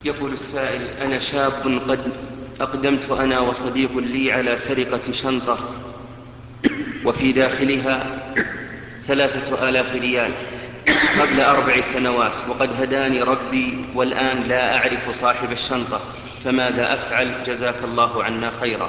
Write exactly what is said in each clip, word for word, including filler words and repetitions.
يقول السائل: أنا شاب قد أقدمت أنا وصديق لي على سرقة شنطة وفي داخلها ثلاثة آلاف ريال قبل أربع سنوات، وقد هداني ربي والآن لا أعرف صاحب الشنطة، فماذا أفعل؟ جزاك الله عنا خيرا.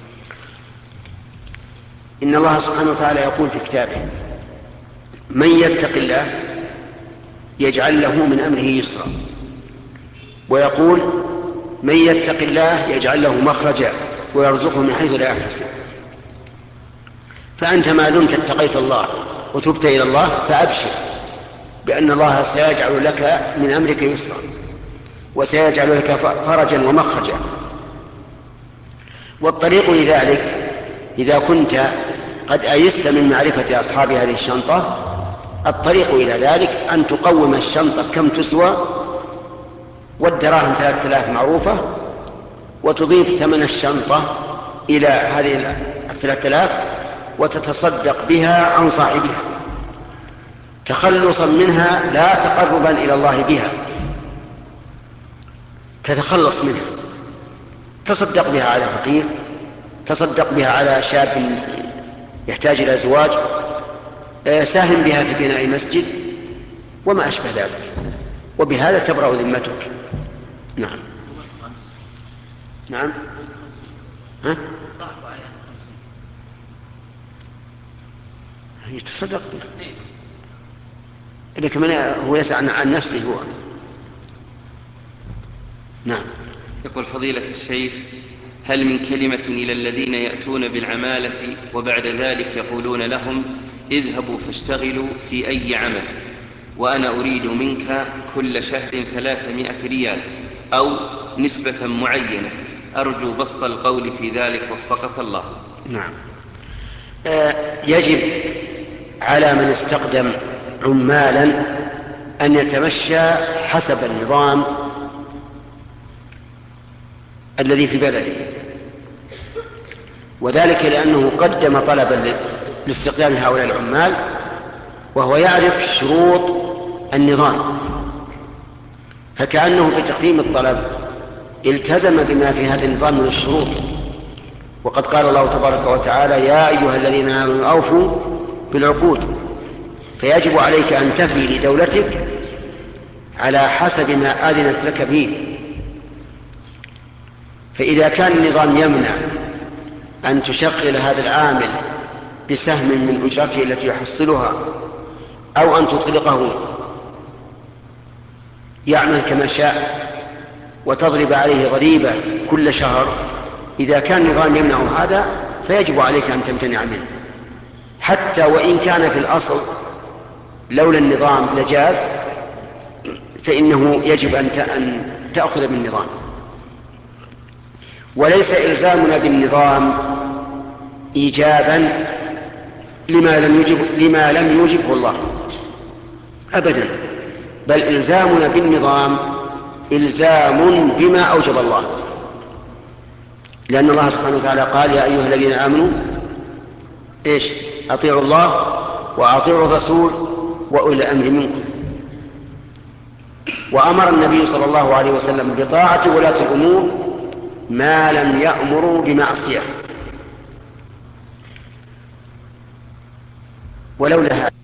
إن الله سبحانه وتعالى يقول في كتابه: من يتق الله يجعل له من أمره يسرا، ويقول: من يتق الله يجعل له مخرجا ويرزقه من حيث لا يحتسب. فأنت ما دمت اتقيت الله وتبت إلى الله فأبشر بأن الله سيجعل لك من أمرك يسرا، وسيجعل لك فرجا ومخرجا. والطريق لذلك إذا كنت قد أيست من معرفة أصحاب هذه الشنطة، الطريق إلى ذلك أن تقوم الشنطة كم تسوى، والدراهم ثلاثة آلاف معروفة، وتضيف ثمن الشنطة إلى هذه الثلاثة آلاف وتتصدق بها عن صاحبها تخلصا منها لا تقربا إلى الله بها، تتخلص منها، تصدق بها على فقير، تصدق بها على شاب يحتاج إلى زواج، ساهم بها في بناء مسجد وما أشبه ذلك، وبهذا تبرأ ذمتك. نعم نعم ها؟ يتصدق إذا كمان هو يسأل عن نفسه هو. نعم. يقول: فضيلة الشيخ، هل من كلمة إلى الذين يأتون بالعمالة وبعد ذلك يقولون لهم: اذهبوا فاشتغلوا في أي عمل، وأنا أريد منك كل شهر ثلاثمائة ريال أو نسبة معينة، أرجو بسط القول في ذلك وفقك الله. نعم. آه يجب على من استخدم عمالا أن يتمشى حسب النظام الذي في بلده، وذلك لأنه قدم طلبا لاستخدام هؤلاء العمال وهو يعرف شروط النظام، فكأنه بتقديم الطلب التزم بما في هذا النظام من الشروط. وقد قال الله تبارك وتعالى: يا أيها الذين آمنوا أوفوا بالعقود. فيجب عليك أن تفي لدولتك على حسب ما آذنت لك به. فإذا كان النظام يمنع أن تشغل هذا العامل بسهم من أجرته التي يحصلها، أو أن تطلقه يعمل كما شاء وتضرب عليه ضريبة كل شهر، إذا كان النظام يمنع هذا فيجب عليك أن تمتنع منه، حتى وإن كان في الأصل لولا النظام لجاز، فإنه يجب أن تأخذ بالنظام. وليس إلزامنا بالنظام إيجابا لما لم يوجب لما لم يوجبه الله أبدا، بل إلزامنا بالنظام إلزام بما أوجب الله، لأن الله سبحانه وتعالى قال: يا أيها الذين آمنوا إيش؟ أطيعوا الله وأطيعوا الرسول وأولي الأمر منكم. وأمر النبي صلى الله عليه وسلم بطاعة ولاة الأمور ما لم يأمروا بمعصية. ولولا هذا